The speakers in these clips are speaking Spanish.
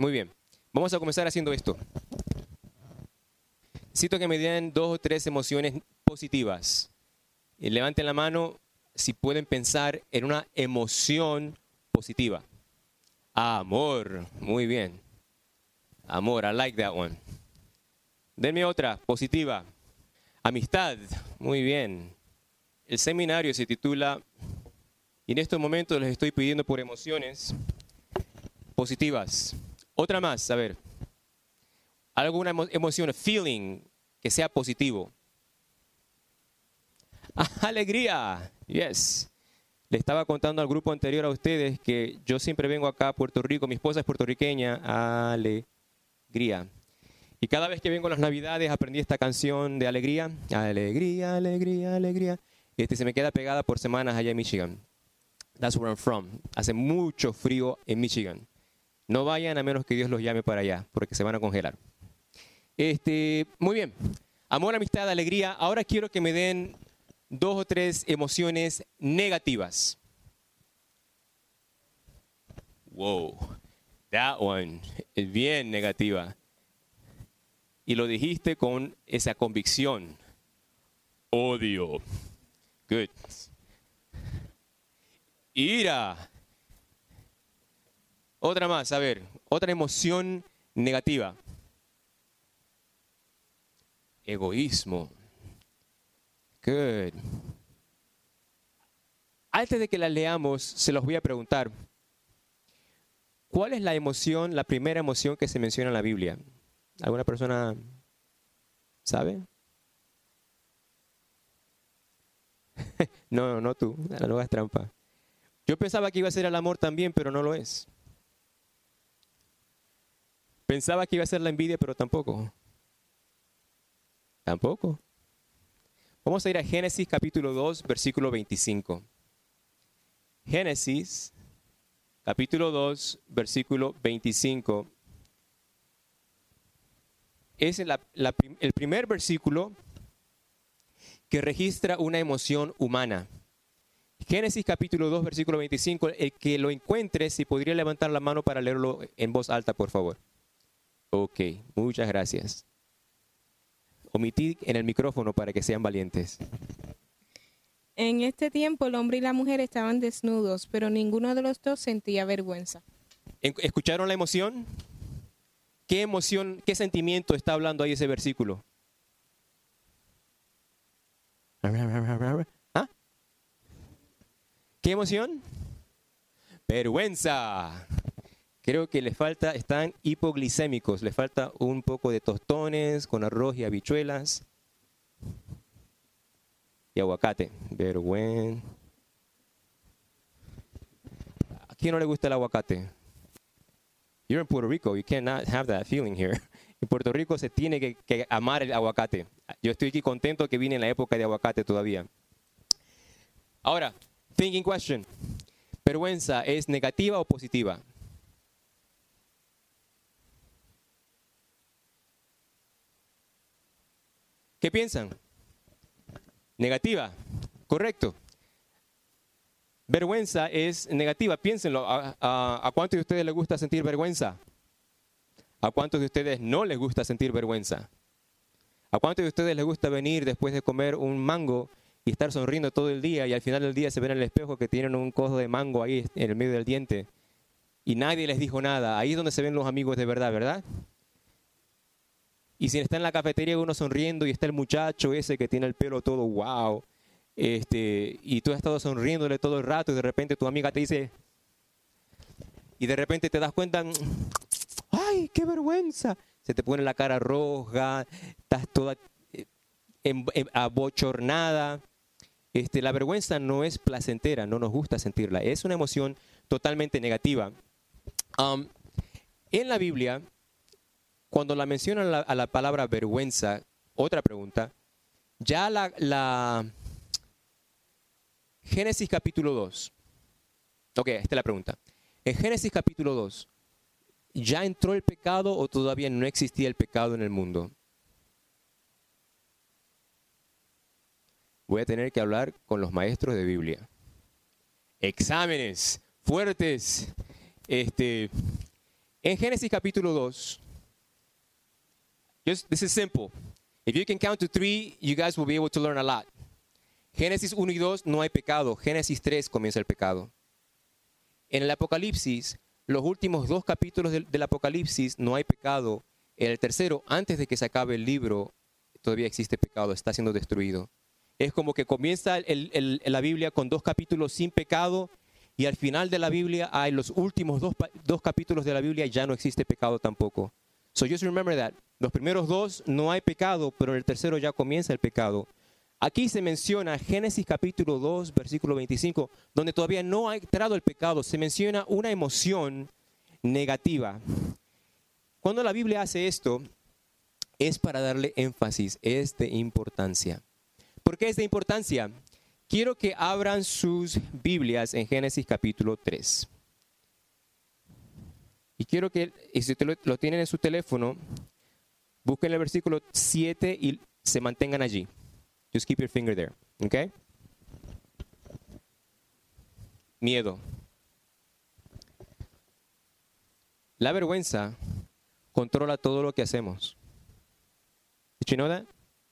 Muy bien. Vamos a comenzar haciendo esto. Necesito que me den 2 o 3 emociones positivas. Y levanten la mano si pueden pensar en una emoción positiva. Amor. Muy bien. Amor. I like that one. Denme otra positiva. Amistad. Muy bien. El seminario se titula, y en estos momentos les estoy pidiendo por emociones positivas. Otra más, a ver. Alguna emoción, feeling, que sea positivo. Alegría. Yes. Le estaba contando al grupo anterior a ustedes que yo siempre vengo acá a Puerto Rico. Mi esposa es puertorriqueña. Alegría. Y cada vez que vengo a las Navidades aprendí esta canción de alegría. Alegría, alegría, alegría. Se me queda pegada por semanas allá en Michigan. That's where I'm from. Hace mucho frío en Michigan. No vayan a menos que Dios los llame para allá, porque se van a congelar. Muy bien. Amor, amistad, alegría. Ahora quiero que me den 2 o 3 emociones negativas. Wow. That one es bien negativa. Y lo dijiste con esa convicción. Odio. Good. Ira. Otra más, a ver. Otra emoción negativa. Egoísmo. Good. Antes de que la leamos, se los voy a preguntar. ¿Cuál es la emoción, la primera emoción que se menciona en la Biblia? ¿Alguna persona sabe? No tú, no hagas trampa. Yo pensaba que iba a ser el amor también, pero no lo es. Pensaba que iba a ser la envidia, pero tampoco. Tampoco. Vamos a ir a Génesis capítulo 2, versículo 25. Génesis capítulo 2, versículo 25. Es el primer versículo que registra una emoción humana. Génesis capítulo 2, versículo 25. El que lo encuentre, si podría levantar la mano para leerlo en voz alta, por favor. Ok, muchas gracias. Omití en el micrófono para que sean valientes. En este tiempo el hombre y la mujer estaban desnudos, pero ninguno de los dos sentía vergüenza. ¿Escucharon la emoción? ¿Qué emoción, qué sentimiento está hablando ahí ese versículo? ¿Ah? ¿Qué emoción? Vergüenza. Creo que les falta, están hipoglicémicos, les falta un poco de tostones con arroz y habichuelas y aguacate. Vergüenza. ¿A quién no le gusta el aguacate? You're in Puerto Rico, you cannot have that feeling here. En Puerto Rico se tiene que amar el aguacate. Yo estoy aquí contento que vine en la época de aguacate todavía. Ahora, thinking question. ¿Vergüenza es negativa o positiva? ¿Qué piensan? Negativa. Correcto. Vergüenza es negativa. Piénsenlo. ¿A cuántos de ustedes les gusta sentir vergüenza? ¿A cuántos de ustedes no les gusta sentir vergüenza? ¿A cuántos de ustedes les gusta venir después de comer un mango y estar sonriendo todo el día y al final del día se ven en el espejo que tienen un cojo de mango ahí en el medio del diente y nadie les dijo nada? Ahí es donde se ven los amigos de verdad, ¿verdad? Y si está en la cafetería uno sonriendo y está el muchacho ese que tiene el pelo todo wow, y tú has estado sonriéndole todo el rato y de repente tu amiga te dice, y de repente te das cuenta, ¡ay, qué vergüenza! Se te pone la cara roja, estás toda abochornada. La vergüenza no es placentera, no nos gusta sentirla, es una emoción totalmente negativa. En la Biblia, cuando la mencionan a la palabra vergüenza, otra pregunta, ya la Génesis capítulo 2. Ok, esta es la pregunta. En Génesis capítulo 2, ¿ya entró el pecado o todavía no existía el pecado en el mundo? Voy a tener que hablar con los maestros de Biblia. Exámenes fuertes. En Génesis capítulo 2, this is simple. If you can count to 3, you guys will be able to learn a lot. Génesis 1 y 2 no hay pecado. Génesis 3 comienza el pecado. En el Apocalipsis, los últimos 2 capítulos del Apocalipsis no hay pecado. En el tercero, antes de que se acabe el libro, todavía existe pecado, está siendo destruido. Es como que comienza la Biblia con 2 capítulos sin pecado y al final de la Biblia hay los últimos 2 capítulos de la Biblia y ya no existe pecado tampoco. So just remember that. Los primeros 2 no hay pecado, pero en el tercero ya comienza el pecado. Aquí se menciona Génesis capítulo 2, versículo 25, donde todavía no ha entrado el pecado. Se menciona una emoción negativa. Cuando la Biblia hace esto, es para darle énfasis, es de importancia. ¿Por qué es de importancia? Quiero que abran sus Biblias en Génesis capítulo 3. Y quiero que, si ustedes lo tienen en su teléfono, busquen el versículo 7 y se mantengan allí. Just keep your finger there, ¿ok? Miedo. La vergüenza controla todo lo que hacemos. Did you know that?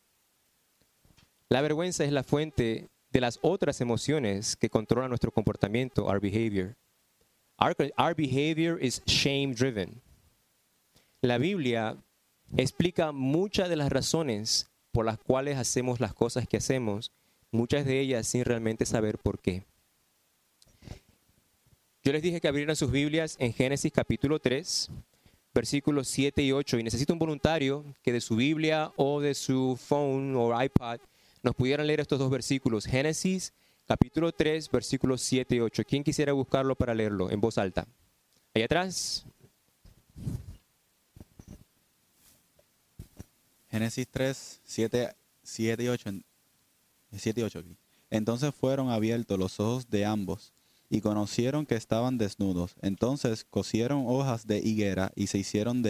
La vergüenza es la fuente de las otras emociones que controlan nuestro comportamiento, our behavior. Our behavior is shame driven. La Biblia explica muchas de las razones por las cuales hacemos las cosas que hacemos, muchas de ellas sin realmente saber por qué. Yo les dije que abrieran sus Biblias en Génesis capítulo 3, versículos 7 y 8, y necesito un voluntario que de su Biblia o de su phone o iPad nos pudieran leer estos 2 versículos. Génesis capítulo 3, versículos 7 y 8. ¿Quién quisiera buscarlo para leerlo en voz alta? Ahí atrás. Génesis 3, 7 y 8. 7 y 8 aquí. Entonces fueron abiertos los ojos de ambos y conocieron que estaban desnudos. Entonces cosieron hojas de higuera y se hicieron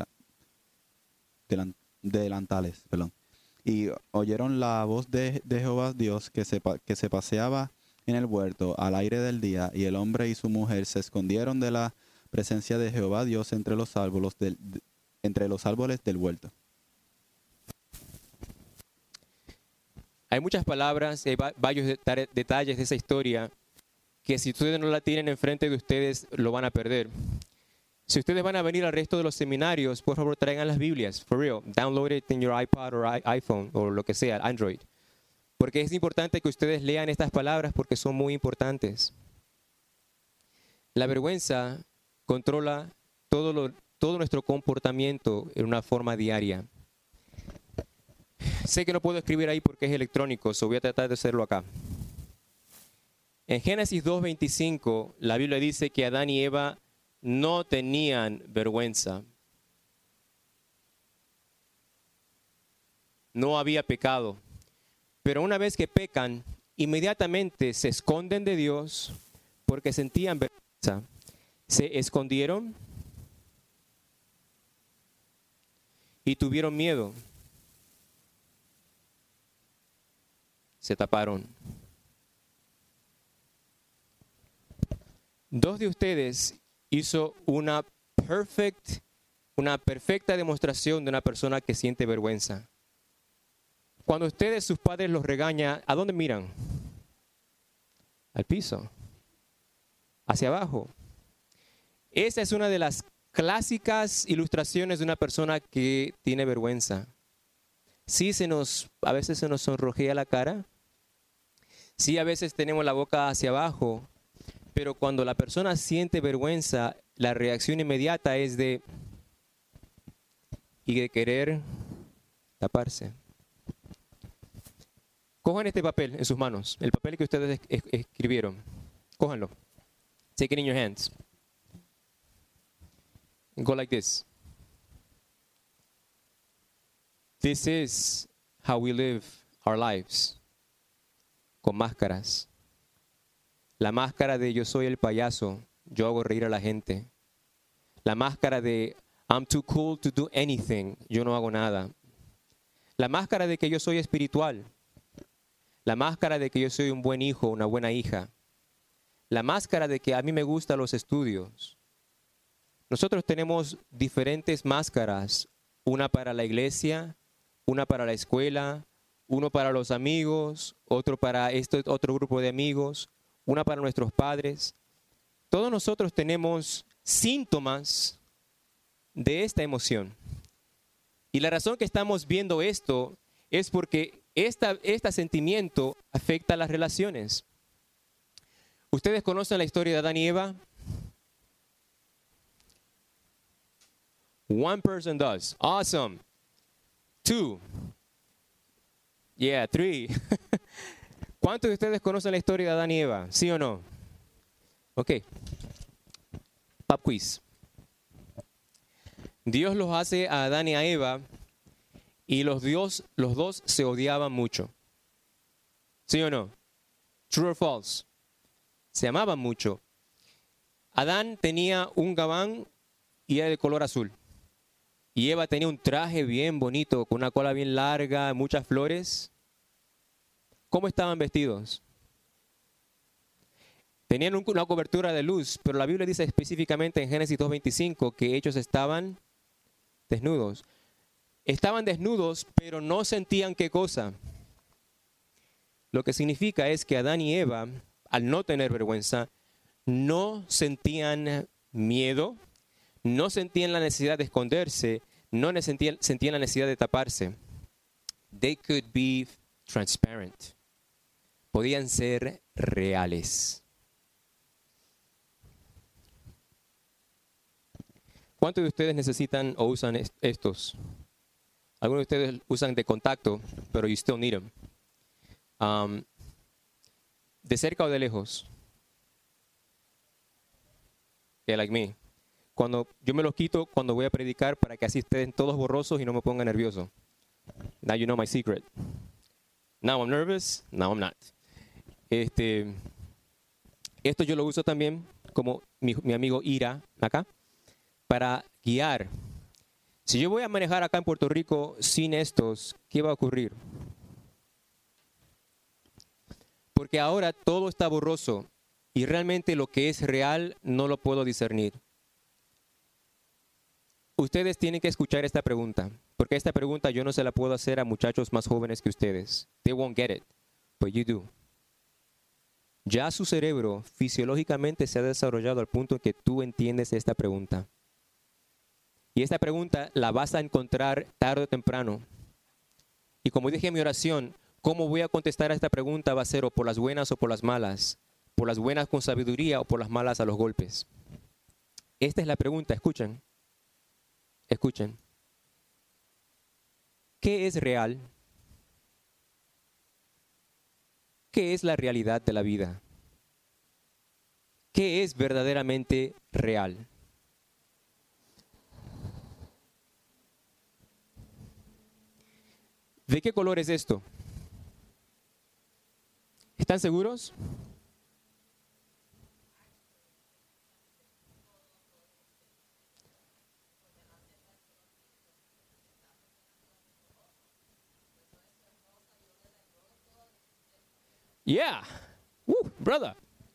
delantales. Y oyeron la voz de Jehová Dios que se paseaba en el huerto al aire del día, y el hombre y su mujer se escondieron de la presencia de Jehová Dios entre los árboles del huerto. Hay muchas palabras, hay varios detalles de esa historia que si ustedes no la tienen enfrente de ustedes lo van a perder. Si ustedes van a venir al resto de los seminarios, por favor traigan las Biblias, for real. Download it in your iPad or iPhone o lo que sea, Android. Porque es importante que ustedes lean estas palabras porque son muy importantes. La vergüenza controla todo nuestro comportamiento en una forma diaria. Sé que no puedo escribir ahí porque es electrónico, so voy a tratar de hacerlo acá. En Génesis 2:25, la Biblia dice que Adán y Eva no tenían vergüenza. No había pecado. Pero una vez que pecan, inmediatamente se esconden de Dios porque sentían vergüenza. Se escondieron y tuvieron miedo. Se taparon. 2 de ustedes hizo una perfecta demostración de una persona que siente vergüenza. Cuando ustedes, sus padres, los regañan, ¿a dónde miran? Al piso. Hacia abajo. Esa es una de las clásicas ilustraciones de una persona que tiene vergüenza. Sí, a veces se nos sonrojea la cara. Sí, a veces tenemos la boca hacia abajo. Pero cuando la persona siente vergüenza, la reacción inmediata es de querer taparse. Cojan este papel en sus manos, el papel que ustedes escribieron. Cójanlo. Take it in your hands. And go like this. This is how we live our lives. Con máscaras. La máscara de yo soy el payaso, yo hago reír a la gente. La máscara de I'm too cool to do anything, yo no hago nada. La máscara de que yo soy espiritual. La máscara de que yo soy un buen hijo, una buena hija. La máscara de que a mí me gustan los estudios. Nosotros tenemos diferentes máscaras, una para la iglesia, una para la escuela, uno para los amigos, otro para este otro grupo de amigos, una para nuestros padres. Todos nosotros tenemos síntomas de esta emoción. Y la razón que estamos viendo esto es porque este sentimiento afecta a las relaciones. ¿Ustedes conocen la historia de Adán y Eva? One person does. Awesome. 2. Yeah, 3. ¿Cuántos de ustedes conocen la historia de Adán y Eva? ¿Sí o no? Ok. Pop quiz. Dios los hace a Adán y a Eva y los dos se odiaban mucho. ¿Sí o no? True or false. Se amaban mucho. Adán tenía un gabán y era de color azul. Y Eva tenía un traje bien bonito, con una cola bien larga, muchas flores. ¿Cómo estaban vestidos? Tenían una cobertura de luz, pero la Biblia dice específicamente en Génesis 2:25 que ellos estaban desnudos. Estaban desnudos, pero no sentían qué cosa. Lo que significa es que Adán y Eva, al no tener vergüenza, no sentían miedo, no sentían la necesidad de esconderse, no sentían la necesidad de taparse. They could be transparent. Podían ser reales. ¿Cuántos de ustedes necesitan o usan estos? Algunos de ustedes usan de contacto, pero you still need them. ¿De cerca o de lejos? Yeah, like me. Cuando yo me los quito cuando voy a predicar para que así estén todos borrosos y no me ponga nervioso. Now you know my secret. Now I'm nervous, now I'm not. Esto yo lo uso también como mi amigo Ira acá para guiar. Si yo voy a manejar acá en Puerto Rico sin estos, ¿qué va a ocurrir? Porque ahora todo está borroso y realmente lo que es real no lo puedo discernir. Ustedes tienen que escuchar esta pregunta, porque esta pregunta yo no se la puedo hacer a muchachos más jóvenes que ustedes. They won't get it, but you do. Ya su cerebro fisiológicamente se ha desarrollado al punto en que tú entiendes esta pregunta. Y esta pregunta la vas a encontrar tarde o temprano. Y como dije en mi oración, ¿cómo voy a contestar a esta pregunta? Va a ser o por las buenas o por las malas. Por las buenas con sabiduría o por las malas a los golpes. Esta es la pregunta, escuchen. Escuchen. ¿Qué es real? ¿Qué es la realidad de la vida? ¿Qué es verdaderamente real? ¿De qué color es esto? ¿Están seguros? Yeah. Brother.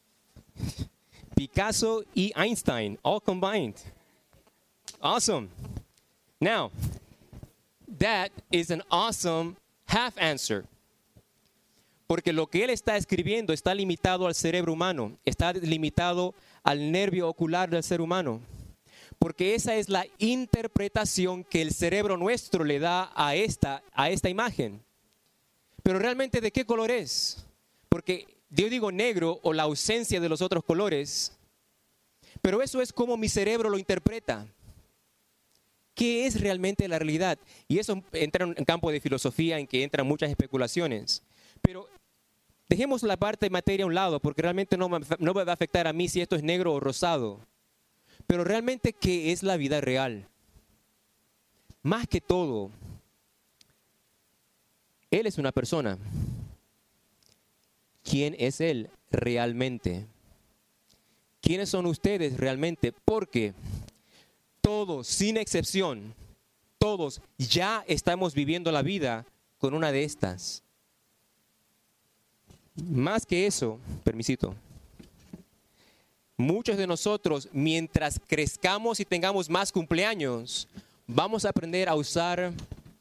Picasso y Einstein, all combined. Awesome. Now, that is an awesome half answer. Porque lo que él está escribiendo está limitado al cerebro humano, está limitado al nervio ocular del ser humano. Porque esa es la interpretación que el cerebro nuestro le da a esta imagen. Pero realmente, ¿de qué color es? Porque yo digo negro o la ausencia de los otros colores, pero eso es como mi cerebro lo interpreta. ¿Qué es realmente la realidad? Y eso entra en un campo de filosofía en que entran muchas especulaciones. Pero dejemos la parte de materia a un lado, porque realmente no me va a afectar a mí si esto es negro o rosado. Pero realmente, ¿qué es la vida real? Más que todo, Él es una persona. ¿Quién es Él realmente? ¿Quiénes son ustedes realmente? Porque todos, sin excepción, todos ya estamos viviendo la vida con una de estas. Más que eso, permisito. muchos de nosotros, mientras crezcamos y tengamos más cumpleaños, vamos a aprender a usar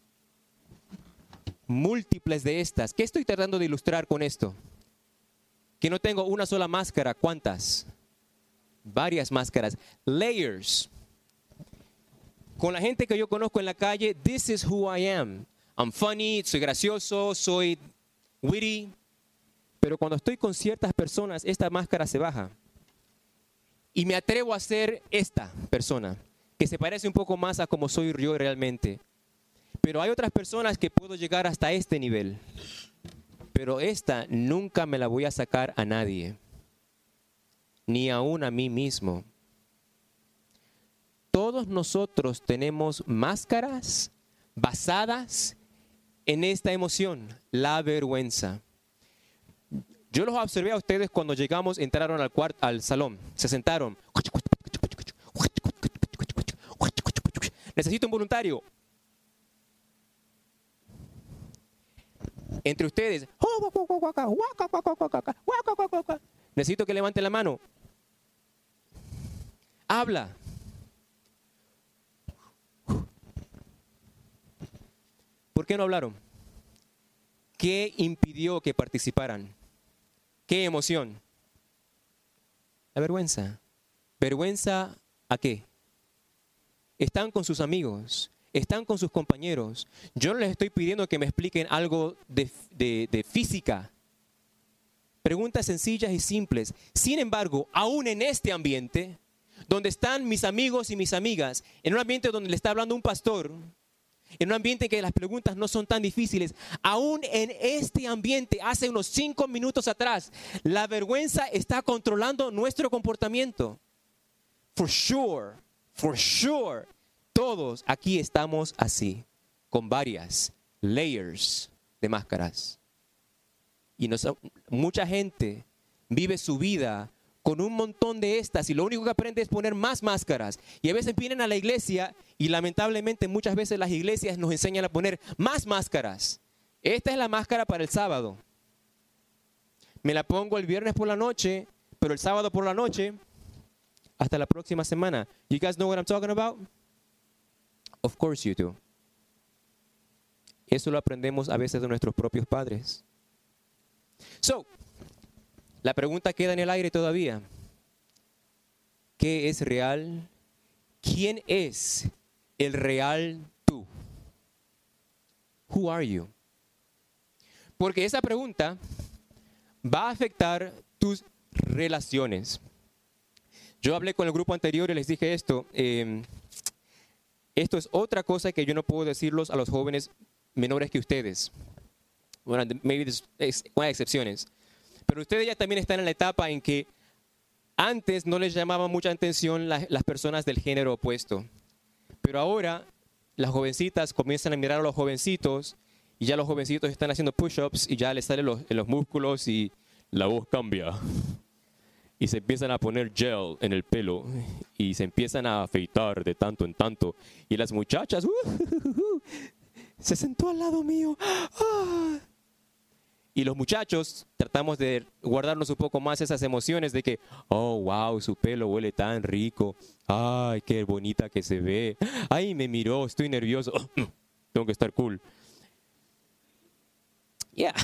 múltiples de estas. ¿Qué estoy tratando de ilustrar con esto? Que no tengo una sola máscara. ¿Cuántas? Varias máscaras. Layers. Con la gente que yo conozco en la calle, this is who I am. I'm funny, soy gracioso, soy witty. Pero cuando estoy con ciertas personas, esta máscara se baja. Y me atrevo a ser esta persona, que se parece un poco más a como soy yo realmente. Pero hay otras personas que puedo llegar hasta este nivel. Pero esta nunca me la voy a sacar a nadie. Ni aún a mí mismo. Todos nosotros tenemos máscaras basadas en esta emoción, la vergüenza. Yo los observé a ustedes cuando llegamos, entraron al salón, se sentaron. Necesito un voluntario. Entre ustedes, necesito que levanten la mano. Habla. ¿Por qué no hablaron? ¿Qué impidió que participaran? ¿Qué emoción? La vergüenza. ¿Vergüenza a qué? Están con sus amigos, están con sus compañeros. Yo no les estoy pidiendo que me expliquen algo de física. Preguntas sencillas y simples. Sin embargo, aún en este ambiente, donde están mis amigos y mis amigas, en un ambiente donde le está hablando un pastor, en un ambiente en que las preguntas no son tan difíciles, aún en este ambiente, hace unos 5 minutos atrás, la vergüenza está controlando nuestro comportamiento. For sure, todos aquí estamos así, con varias layers de máscaras. Y mucha gente vive su vida con un montón de estas y lo único que aprende es poner más máscaras. Y a veces vienen a la iglesia y lamentablemente muchas veces las iglesias nos enseñan a poner más máscaras. Esta es la máscara para el sábado. Me la pongo el viernes por la noche, pero el sábado por la noche, hasta la próxima semana. You guys know what I'm talking about? Of course you do. Eso lo aprendemos a veces de nuestros propios padres. So, la pregunta queda en el aire todavía. ¿Qué es real? ¿Quién es el real tú? Who are you? Porque esa pregunta va a afectar tus relaciones. Yo hablé con el grupo anterior y les dije esto. Esto es otra cosa que yo no puedo decirlos a los jóvenes menores que ustedes. Bueno, maybe hay excepciones. Pero ustedes ya también están en la etapa en que antes no les llamaban mucha atención las personas del género opuesto. Pero ahora las jovencitas comienzan a mirar a los jovencitos y ya los jovencitos están haciendo push-ups y ya les salen los músculos y la voz cambia. Y se empiezan a poner gel en el pelo y se empiezan a afeitar de tanto en tanto. Y las muchachas, se sentó al lado mío. Y los muchachos tratamos de guardarnos un poco más esas emociones de que, oh, wow, su pelo huele tan rico. Ay, qué bonita que se ve. Ay, me miró, estoy nervioso. Tengo que estar cool. Yeah.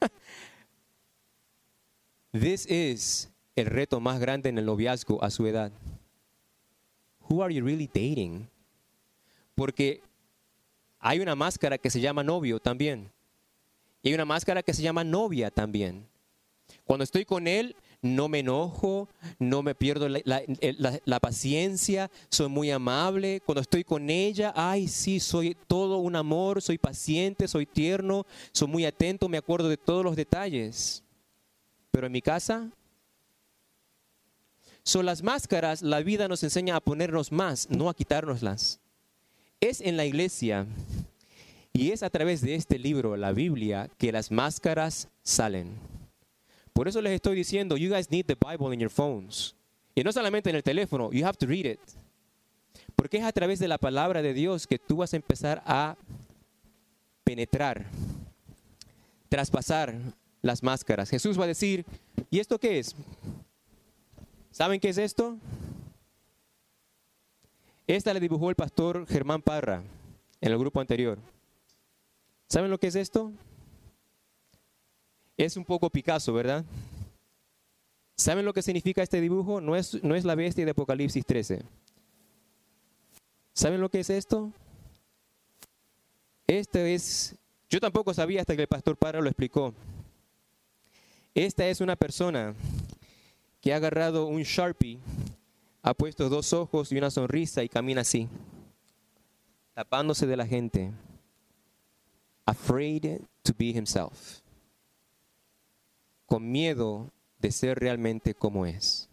This is el reto más grande en el noviazgo a su edad. Who are you really dating? Porque hay una máscara que se llama novio también. Y hay una máscara que se llama novia también. Cuando estoy con él, no me enojo, no me pierdo la paciencia, soy muy amable. Cuando estoy con ella, ay, sí, soy todo un amor, soy paciente, soy tierno, soy muy atento, me acuerdo de todos los detalles. Pero en mi casa, son las máscaras, la vida nos enseña a ponernos más, no a quitárnoslas. Es en la iglesia y es a través de este libro, la Biblia, que las máscaras salen. Por eso les estoy diciendo, you guys need the Bible in your phones. Y no solamente en el teléfono, you have to read it. Porque es a través de la palabra de Dios que tú vas a empezar a penetrar, traspasar las máscaras. Jesús va a decir, ¿y esto qué es? ¿Saben qué es esto? Esta la dibujó el pastor Germán Parra en el grupo anterior. ¿Saben lo que es esto? Es un poco Picasso, ¿verdad? ¿Saben lo que significa este dibujo? No es la bestia de Apocalipsis 13. ¿Saben lo que es esto? Yo tampoco sabía hasta que el pastor Parra lo explicó. Esta es una persona que ha agarrado un Sharpie, ha puesto 2 ojos y una sonrisa y camina así, tapándose de la gente, afraid to be himself, con miedo de ser realmente como es.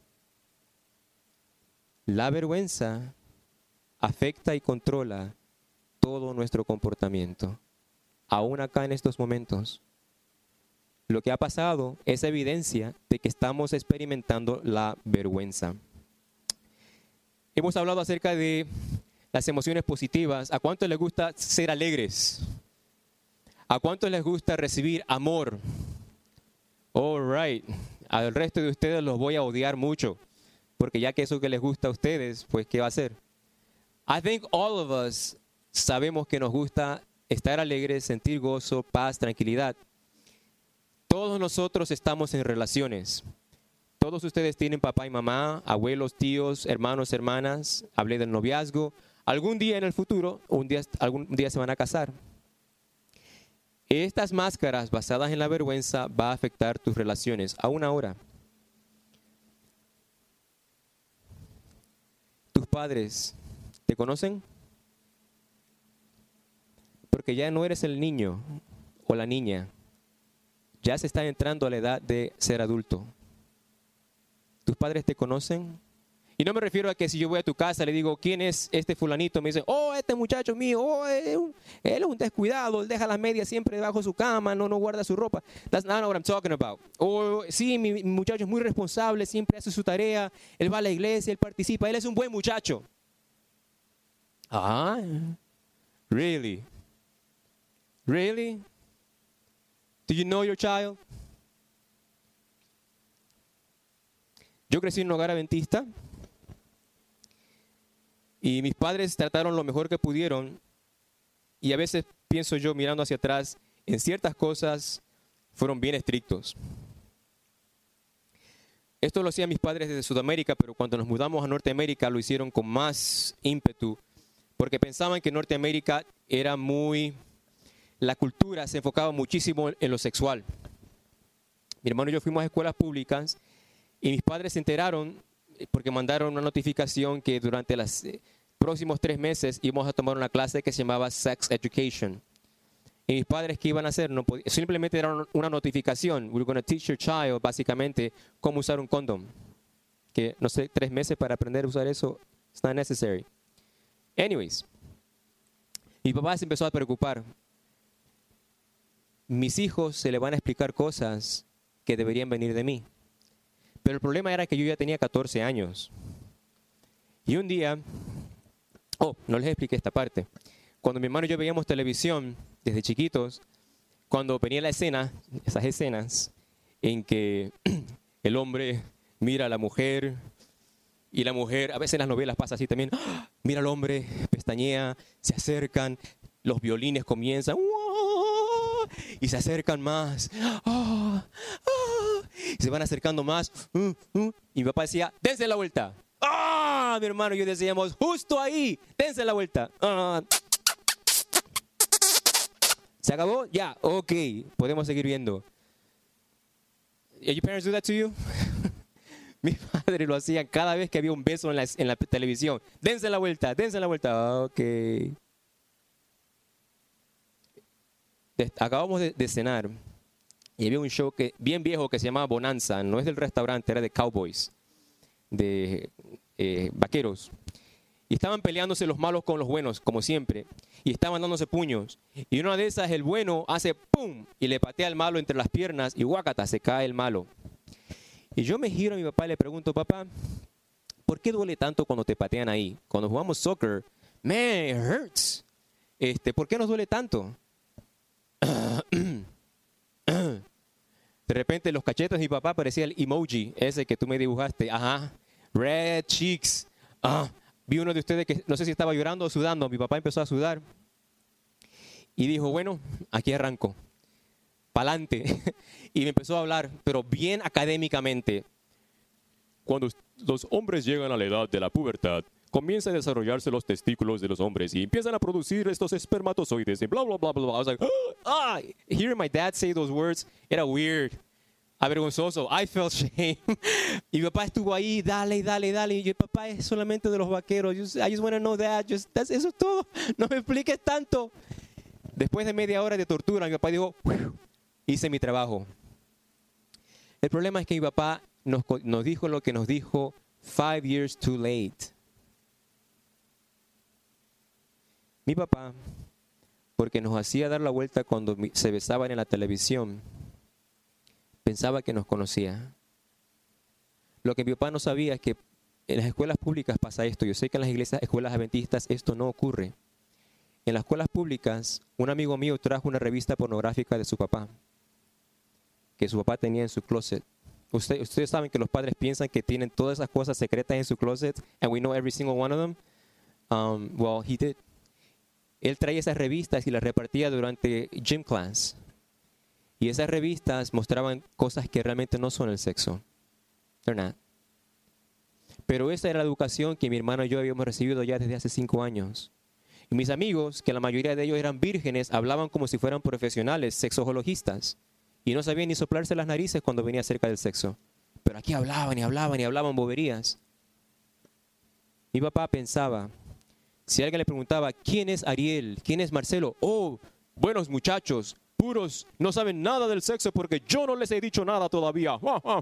La vergüenza afecta y controla todo nuestro comportamiento, aún acá en estos momentos. Lo que ha pasado es evidencia de que estamos experimentando la vergüenza. Hemos hablado acerca de las emociones positivas. ¿A cuántos les gusta ser alegres? ¿A cuántos les gusta recibir amor? All right. Al resto de ustedes los voy a odiar mucho, porque ya que eso que les gusta a ustedes, pues ¿qué va a hacer? I think all of us sabemos que nos gusta estar alegres, sentir gozo, paz, tranquilidad. Todos nosotros estamos en relaciones. Todos ustedes tienen papá y mamá, abuelos, tíos, hermanos, hermanas. Hablé del noviazgo. Algún día en el futuro, algún día se van a casar. Estas máscaras basadas en la vergüenza van a afectar tus relaciones, aún ahora. ¿Tus padres te conocen? Porque ya no eres el niño o la niña. Ya se está entrando a la edad de ser adulto. ¿Tus padres te conocen? Y no me refiero a que si yo voy a tu casa le digo, ¿quién es este fulanito? Me dicen, oh, este muchacho mío, oh, él es un descuidado, él deja las medias siempre debajo de su cama, no guarda su ropa. That's not what I'm talking about. O sí, mi muchacho es muy responsable, siempre hace su tarea, él va a la iglesia, él participa, él es un buen muchacho. Ah, really? Really? Do you know your child? Yo crecí en un hogar adventista y mis padres trataron lo mejor que pudieron y a veces pienso yo mirando hacia atrás, en ciertas cosas fueron bien estrictos. Esto lo hacían mis padres desde Sudamérica, pero cuando nos mudamos a Norteamérica lo hicieron con más ímpetu porque pensaban que Norteamérica era la cultura se enfocaba muchísimo en lo sexual. Mi hermano y yo fuimos a escuelas públicas y mis padres se enteraron porque mandaron una notificación que durante los próximos 3 meses íbamos a tomar una clase que se llamaba Sex Education. Y mis padres, ¿qué iban a hacer? Simplemente era una notificación. We're going to teach your child, básicamente, cómo usar un condom. Que, no sé, 3 meses para aprender a usar eso, it's not necessary. Anyways, mi papá se empezó a preocupar. Mis hijos se le van a explicar cosas que deberían venir de mí. Pero el problema era que yo ya tenía 14 años. Y un día, no les expliqué esta parte. Cuando mi hermano y yo veíamos televisión desde chiquitos, cuando venía la escena, esas escenas en que el hombre mira a la mujer y la mujer, a veces en las novelas pasa así también, mira al hombre, pestañea, se acercan, los violines comienzan, y se acercan más, y se van acercando más, y mi papá decía, dense la vuelta. Mi hermano y yo decíamos, justo ahí, dense la vuelta. ¿Se acabó? Ya, ok, podemos seguir viendo. Your parents do that to you? Mi padre lo hacía cada vez que había un beso en la televisión. Dense la vuelta, dense la vuelta. Ok. Acabamos de cenar y había un show bien viejo que se llamaba Bonanza. No es del restaurante, era de cowboys, de vaqueros. Y estaban peleándose los malos con los buenos, como siempre. Y estaban dándose puños. Y una de esas, el bueno hace ¡pum! Y le patea al malo entre las piernas y ¡guácata! Se cae el malo. Y yo me giro a mi papá y le pregunto, papá, ¿por qué duele tanto cuando te patean ahí? Cuando jugamos soccer, man, it hurts. ¿Por qué nos duele tanto? De repente los cachetes de mi papá parecía el emoji ese que tú me dibujaste. Ajá, red cheeks. Vi uno de ustedes que no sé si estaba llorando o sudando. Mi papá empezó a sudar y dijo, bueno, aquí arranco, pa'lante. Y me empezó a hablar, pero bien académicamente. Cuando los hombres llegan a la edad de la pubertad, comienzan a desarrollarse los testículos de los hombres y empiezan a producir estos espermatozoides y bla, bla, bla, bla, bla. I was like, hearing my dad say those words, era weird, avergonzoso. I felt shame. Y mi papá estuvo ahí, dale, dale, dale. Y yo, papá, es solamente de los vaqueros. I just want to know that. Eso es todo. No me expliques tanto. Después de media hora de tortura, mi papá dijo, hice mi trabajo. El problema es que mi papá nos dijo lo que nos dijo 5 years too late. Mi papá, porque nos hacía dar la vuelta cuando se besaban en la televisión, pensaba que nos conocía. Lo que mi papá no sabía es que en las escuelas públicas pasa esto. Yo sé que en las escuelas adventistas esto no ocurre. En las escuelas públicas, un amigo mío trajo una revista pornográfica de su papá, que su papá tenía en su closet. Ustedes saben que los padres piensan que tienen todas esas cosas secretas en su closet, and we know every single one of them. Well, he did. Él traía esas revistas y las repartía durante gym class. Y esas revistas mostraban cosas que realmente no son el sexo. They're not. Pero esa era la educación que mi hermano y yo habíamos recibido ya desde hace 5 años. Y mis amigos, que la mayoría de ellos eran vírgenes, hablaban como si fueran profesionales, sexologistas. Y no sabían ni soplarse las narices cuando venía cerca del sexo. Pero aquí hablaban y hablaban y hablaban boberías. Mi papá pensaba, si alguien le preguntaba, ¿quién es Ariel? ¿Quién es Marcelo? Oh, buenos muchachos, puros, no saben nada del sexo porque yo no les he dicho nada todavía.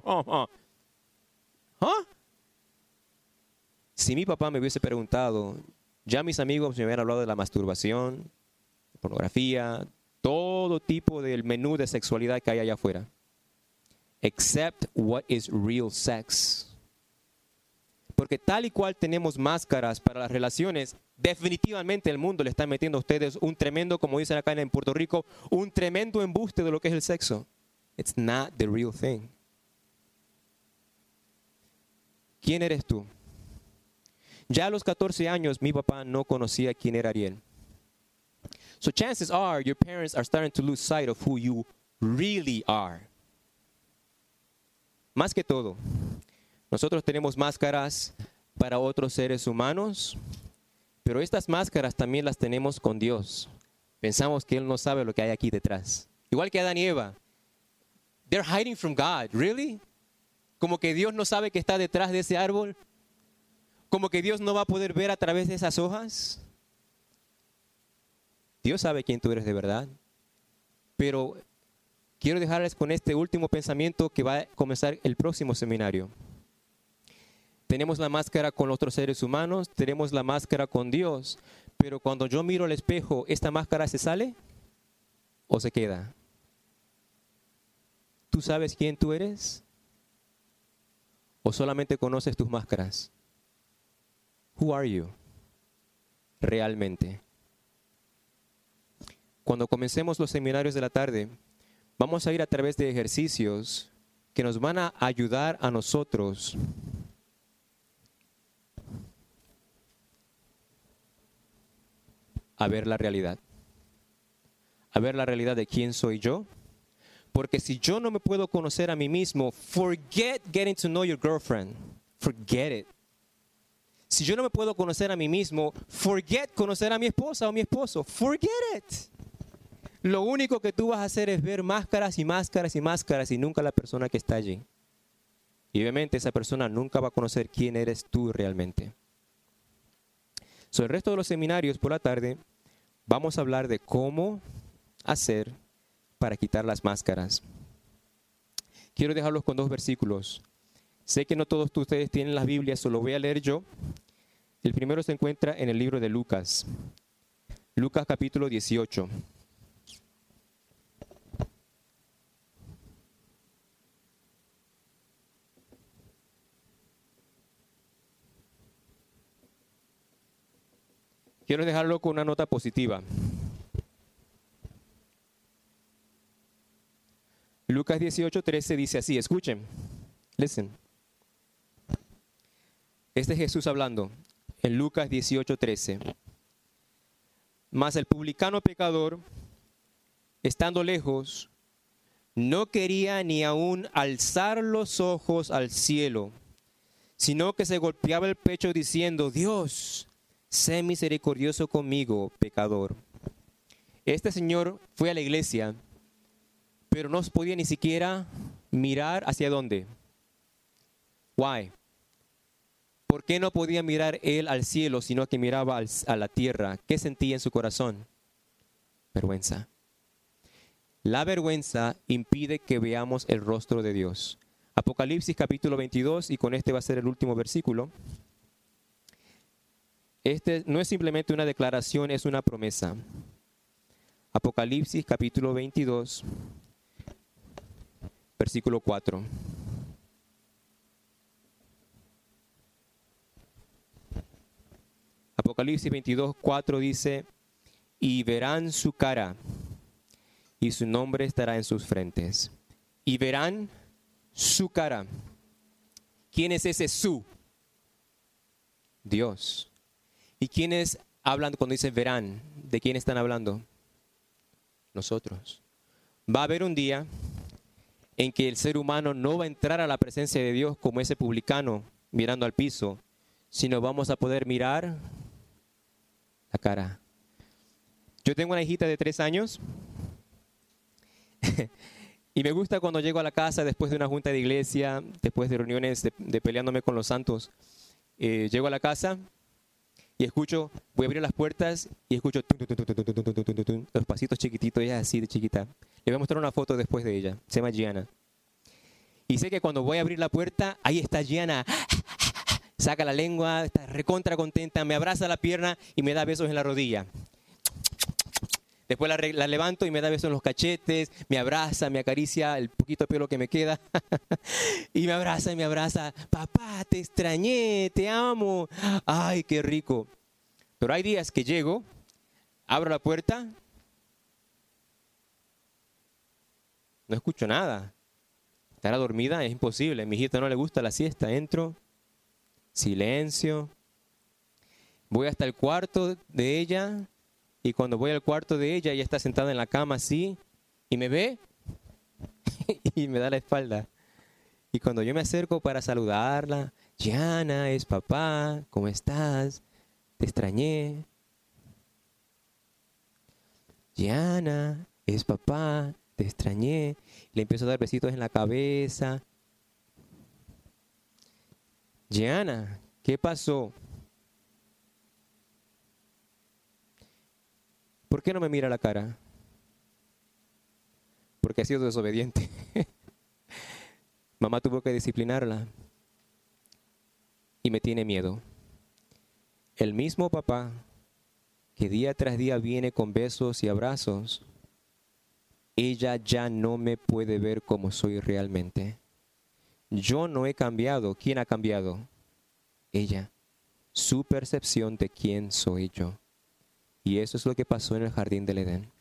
Si mi papá me hubiese preguntado, ya mis amigos me habían hablado de la masturbación, pornografía, todo tipo del menú de sexualidad que hay allá afuera. Except what is real sex. Porque tal y cual tenemos máscaras para las relaciones, definitivamente el mundo le está metiendo a ustedes un tremendo, como dicen acá en Puerto Rico, un tremendo embuste de lo que es el sexo. It's not the real thing. ¿Quién eres tú? Ya a los 14 años mi papá no conocía quién era Ariel. So chances are your parents are starting to lose sight of who you really are. Más que todo, nosotros tenemos máscaras para otros seres humanos, pero estas máscaras también las tenemos con Dios. Pensamos que Él no sabe lo que hay aquí detrás. Igual que Adán y Eva. They're hiding from God. Really? Como que Dios no sabe que está detrás de ese árbol. Como que Dios no va a poder ver a través de esas hojas. Dios sabe quién tú eres de verdad. Pero quiero dejarles con este último pensamiento que va a comenzar el próximo seminario. Tenemos la máscara con otros seres humanos, tenemos la máscara con Dios, pero cuando yo miro al espejo, ¿esta máscara se sale o se queda? ¿Tú sabes quién tú eres? ¿O solamente conoces tus máscaras? Who are you? Realmente. Cuando comencemos los seminarios de la tarde, vamos a ir a través de ejercicios que nos van a ayudar a nosotros a ver la realidad. A ver la realidad de quién soy yo. Porque si yo no me puedo conocer a mí mismo, forget getting to know your girlfriend. Forget it. Si yo no me puedo conocer a mí mismo, forget conocer a mi esposa o mi esposo. Forget it. Lo único que tú vas a hacer es ver máscaras y máscaras y máscaras y nunca la persona que está allí. Y obviamente esa persona nunca va a conocer quién eres tú realmente. So, el resto de los seminarios por la tarde vamos a hablar de cómo hacer para quitar las máscaras. Quiero dejarlos con 2 versículos. Sé que no todos ustedes tienen las Biblias, solo voy a leer yo. El primero se encuentra en el libro de Lucas. Lucas capítulo 18. Quiero dejarlo con una nota positiva. Lucas 18:13 dice así, escuchen, listen. Este es Jesús hablando en Lucas 18:13. Mas el publicano pecador, estando lejos, no quería ni aún alzar los ojos al cielo, sino que se golpeaba el pecho diciendo: Dios, sé misericordioso conmigo, pecador. Este señor fue a la iglesia, pero no podía ni siquiera mirar hacia dónde. Why? ¿Por qué no podía mirar él al cielo, sino que miraba a la tierra? ¿Qué sentía en su corazón? Vergüenza. La vergüenza impide que veamos el rostro de Dios. Apocalipsis capítulo 22, y con este va a ser el último versículo. Este no es simplemente una declaración, es una promesa. Apocalipsis capítulo 22, versículo 4. Apocalipsis 22, 4 dice: y verán su cara, y su nombre estará en sus frentes. Y verán su cara. ¿Quién es ese su? Dios. ¿Y quiénes hablan cuando dicen verán? ¿De quién están hablando? Nosotros. Va a haber un día en que el ser humano no va a entrar a la presencia de Dios como ese publicano mirando al piso, sino vamos a poder mirar la cara. Yo tengo una hijita de 3 años y me gusta cuando llego a la casa después de una junta de iglesia, después de reuniones de peleándome con los santos. Llego a la casa y escucho, voy a abrir las puertas y escucho los pasitos chiquititos, ella es así de chiquita. Le voy a mostrar una foto después de ella, se llama Gianna. Y sé que cuando voy a abrir la puerta, ahí está Gianna. Saca la lengua, está recontra contenta, me abraza la pierna y me da besos en la rodilla. Después la levanto y me da besos en los cachetes, me abraza, me acaricia el poquito de pelo que me queda. Y me abraza. Papá, te extrañé, te amo. Ay, qué rico. Pero hay días que llego, abro la puerta, no escucho nada. Estará dormida, es imposible. A mi hijita no le gusta la siesta. Entro, silencio. Voy hasta el cuarto de ella. Y cuando voy al cuarto de ella, ella está sentada en la cama así, y me ve, y me da la espalda. Y cuando yo me acerco para saludarla, Gianna, es papá, ¿cómo estás? Te extrañé. Gianna, es papá, te extrañé. Le empiezo a dar besitos en la cabeza. Gianna, ¿qué pasó? ¿Por qué no me mira la cara? Porque ha sido desobediente. Mamá tuvo que disciplinarla y me tiene miedo. El mismo papá que día tras día viene con besos y abrazos, ella ya no me puede ver como soy realmente. Yo no he cambiado. ¿Quién ha cambiado? Ella. Su percepción de quién soy yo. Y eso es lo que pasó en el jardín del Edén.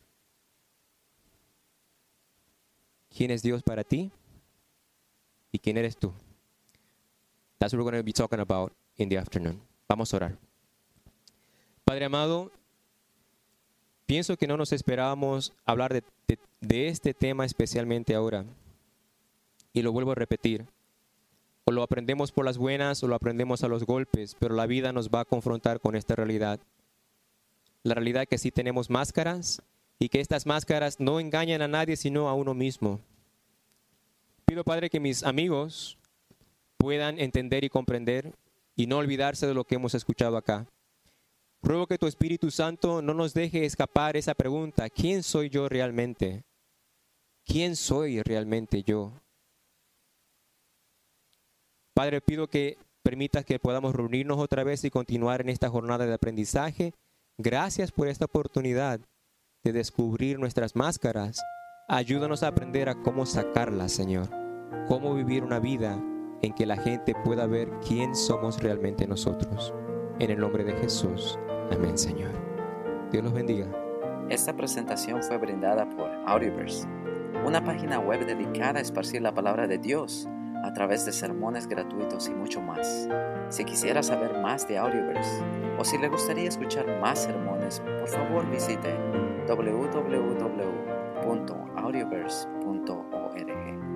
¿Quién es Dios para ti? ¿Y quién eres tú? That's what we're going to be talking about in the afternoon. Vamos a orar. Padre amado, pienso que no nos esperábamos hablar de este tema especialmente ahora. Y lo vuelvo a repetir. O lo aprendemos por las buenas o lo aprendemos a los golpes, pero la vida nos va a confrontar con esta realidad. La realidad que sí tenemos máscaras y que estas máscaras no engañan a nadie sino a uno mismo. Pido, Padre, que mis amigos puedan entender y comprender y no olvidarse de lo que hemos escuchado acá. Ruego que tu Espíritu Santo no nos deje escapar esa pregunta: ¿quién soy yo realmente? ¿Quién soy realmente yo? Padre, pido que permitas que podamos reunirnos otra vez y continuar en esta jornada de aprendizaje. Gracias por esta oportunidad de descubrir nuestras máscaras. Ayúdanos a aprender a cómo sacarlas, Señor. Cómo vivir una vida en que la gente pueda ver quién somos realmente nosotros. En el nombre de Jesús. Amén, Señor. Dios los bendiga. Esta presentación fue brindada por Audioverse, una página web dedicada a esparcir la palabra de Dios. a través de sermones gratuitos y mucho más. Si quisiera saber más de Audioverse o si le gustaría escuchar más sermones, por favor visite www.audioverse.org.